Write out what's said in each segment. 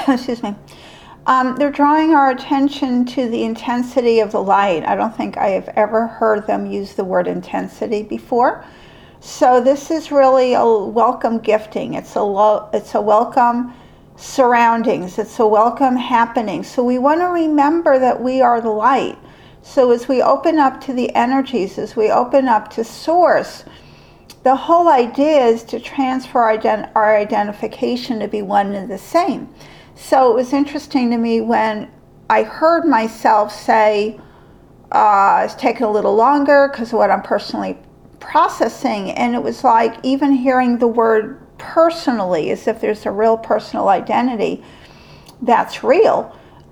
excuse me, they're drawing our attention to the intensity of the light. I don't think I have ever heard them use the word intensity before. So this is really a welcome gifting. It's a welcome surroundings. It's a welcome happening. So we want to remember that we are the light. So as we open up to the energies, as we open up to source, the whole idea is to transfer our identification to be one and the same. So it was interesting to me when I heard myself say, it's taken a little longer because of what I'm personally processing. And it was like even hearing the word personally, as if there's a real personal identity that's real.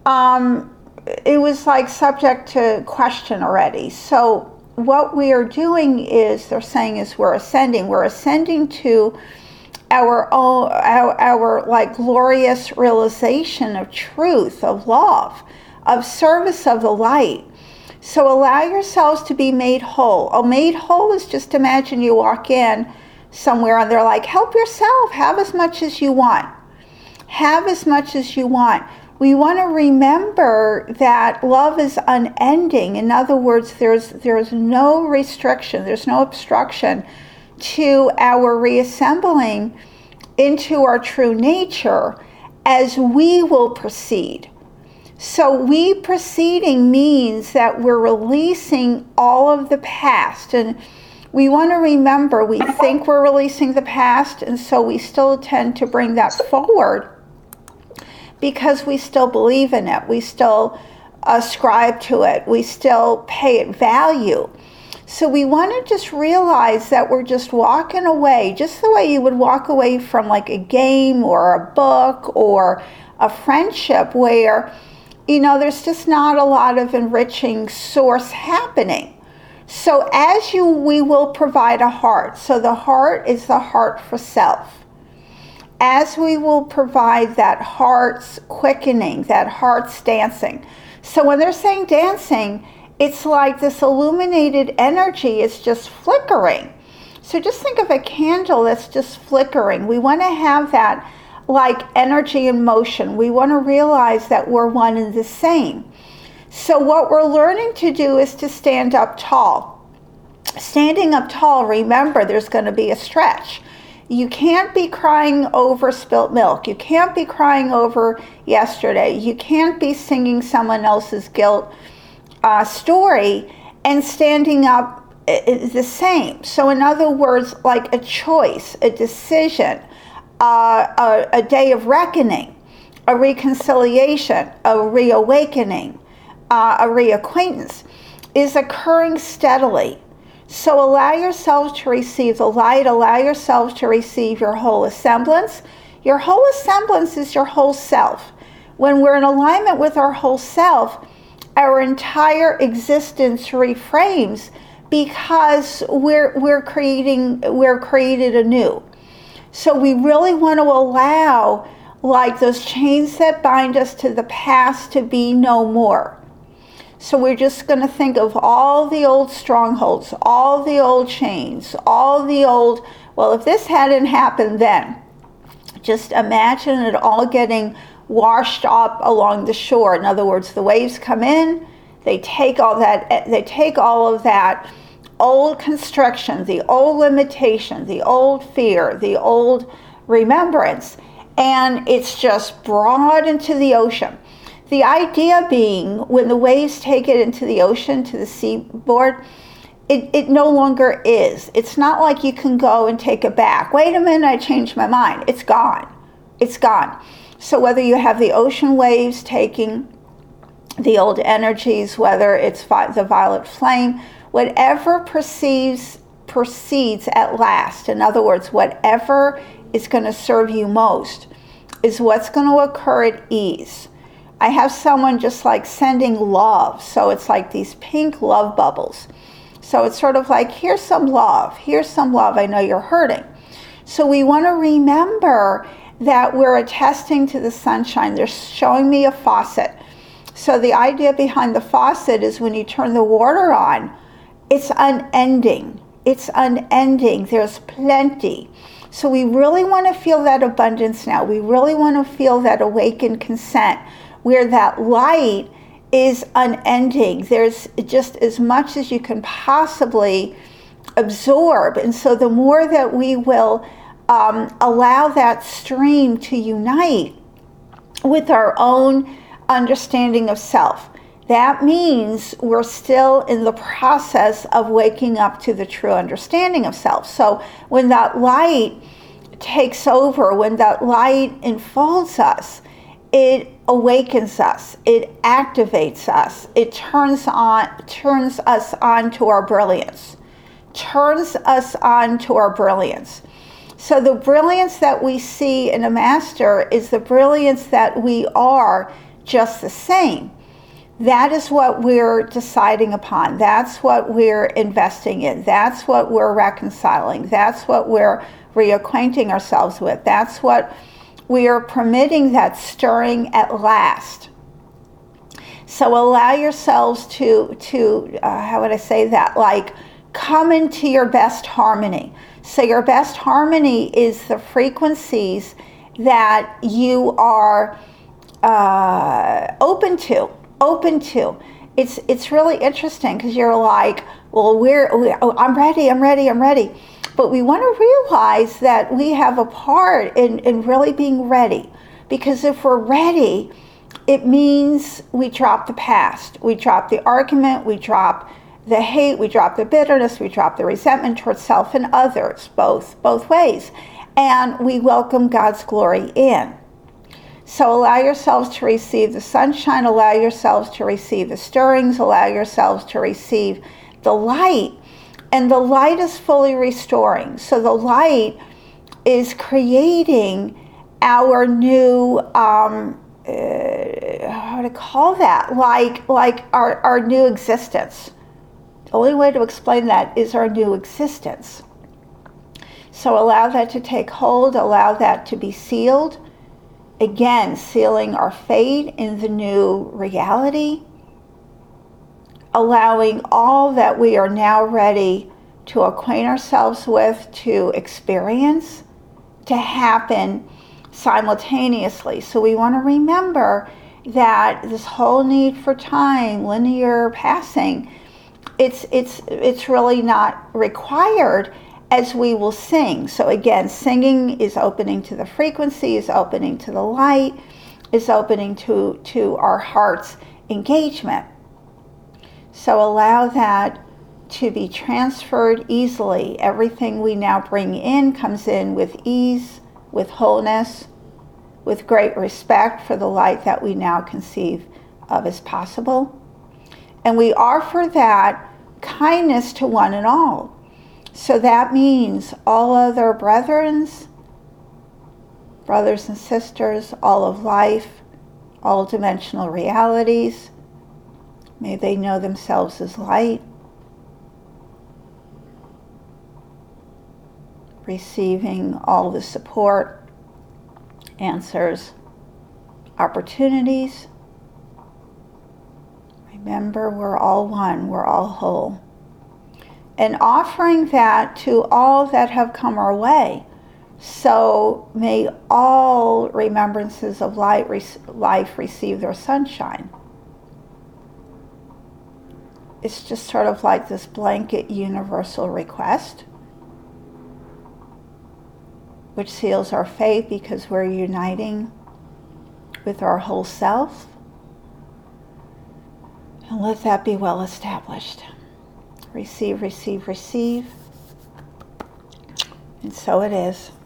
It was like subject to question already. So what we are doing is, they're saying, is we're ascending to our own, our like glorious realization of truth, of love, of service of the light. So allow yourselves to be made whole. Made whole is just, imagine you walk in somewhere and they're like, help yourself, have as much as you want. Have as much as you want. We want to remember that love is unending. In other words, there's no restriction, there's no obstruction to our reassembling into our true nature as we will proceed. So we proceeding means that we're releasing all of the past. And we want to remember, we think we're releasing the past, and so we still tend to bring that forward because we still believe in it. We still ascribe to it. We still pay it value. So we want to just realize that we're just walking away, just the way you would walk away from like a game or a book or a friendship where, you know, there's just not a lot of enriching source happening. So we will provide a heart. So the heart is the heart for self. As we will provide that heart's quickening, that heart's dancing. So when they're saying dancing, it's like this illuminated energy is just flickering. So just think of a candle that's just flickering. We want to have that like energy in motion. We want to realize that we're one and the same. So what we're learning to do is to stand up tall. Standing up tall, remember, there's going to be a stretch. You can't be crying over spilt milk. You can't be crying over yesterday. You can't be singing someone else's guilt story and standing up the same. So in other words, like a choice, a decision, a day of reckoning, a reconciliation, a reawakening, a reacquaintance is occurring steadily. So allow yourselves to receive the light, allow yourselves to receive your whole assemblance. Your whole assemblance is your whole self. When we're in alignment with our whole self, our entire existence reframes because we're created anew. So we really want to allow like those chains that bind us to the past to be no more. So we're just going to think of all the old strongholds, all the old chains, all the old, well, if this hadn't happened then, just imagine it all getting washed up along the shore. In other words, the waves come in, they take all of that old constriction, the old limitation, the old fear, the old remembrance, and it's just brought into the ocean. The idea being, when the waves take it into the ocean, to the seaboard, it no longer is. It's not like you can go and take it back. Wait a minute, I changed my mind. It's gone. It's gone. So whether you have the ocean waves taking the old energies, whether it's the violet flame, whatever proceeds at last. In other words, whatever is going to serve you most is what's going to occur at ease. I have someone just like sending love. So it's like these pink love bubbles. So it's sort of like, here's some love. Here's some love. I know you're hurting. So we want to remember that we're attesting to the sunshine. They're showing me a faucet. So the idea behind the faucet is when you turn the water on, it's unending. It's unending. There's plenty. So we really want to feel that abundance now. We really want to feel that awakened consent where that light is unending. There's just as much as you can possibly absorb. And so the more that we will allow that stream to unite with our own understanding of self, that means we're still in the process of waking up to the true understanding of self. So when that light takes over, when that light enfolds us, it awakens us, it activates us, it turns us on to our brilliance, So the brilliance that we see in a master is the brilliance that we are just the same. That is what we're deciding upon. That's what we're investing in. That's what we're reconciling. That's what we're reacquainting ourselves with. That's what we are permitting that stirring at last. So allow yourselves to how would I say that? Like, come into your best harmony. So your best harmony is the frequencies that you are open to. It's really interesting because you're like, well, I'm ready. But we want to realize that we have a part in really being ready. Because if we're ready, it means we drop the past. We drop the argument, we drop the hate, we drop the bitterness, we drop the resentment towards self and others, both ways. And we welcome God's glory in. So allow yourselves to receive the sunshine, allow yourselves to receive the stirrings, allow yourselves to receive the light. And the light is fully restoring. So the light is creating our new, how to call that? Like our new existence. The only way to explain that is our new existence. So allow that to take hold, allow that to be sealed. Again, sealing our fate in the new reality, allowing all that we are now ready to acquaint ourselves with, to experience, to happen simultaneously. So we want to remember that this whole need for time, linear passing, it's really not required, as we will sing. So again, singing is opening to the frequency, is opening to the light, is opening to our heart's engagement. So allow that to be transferred easily. Everything we now bring in comes in with ease, with wholeness, with great respect for the light that we now conceive of as possible. And we offer that kindness to one and all. So that means all other brothers and sisters, all of life, all dimensional realities. May they know themselves as light, receiving all the support, answers, opportunities. Remember, we're all one, we're all whole. And offering that to all that have come our way. So may all remembrances of life receive their sunshine. It's just sort of like this blanket universal request, which seals our fate because we're uniting with our whole self. And let that be well established. Receive, receive, receive. And so it is.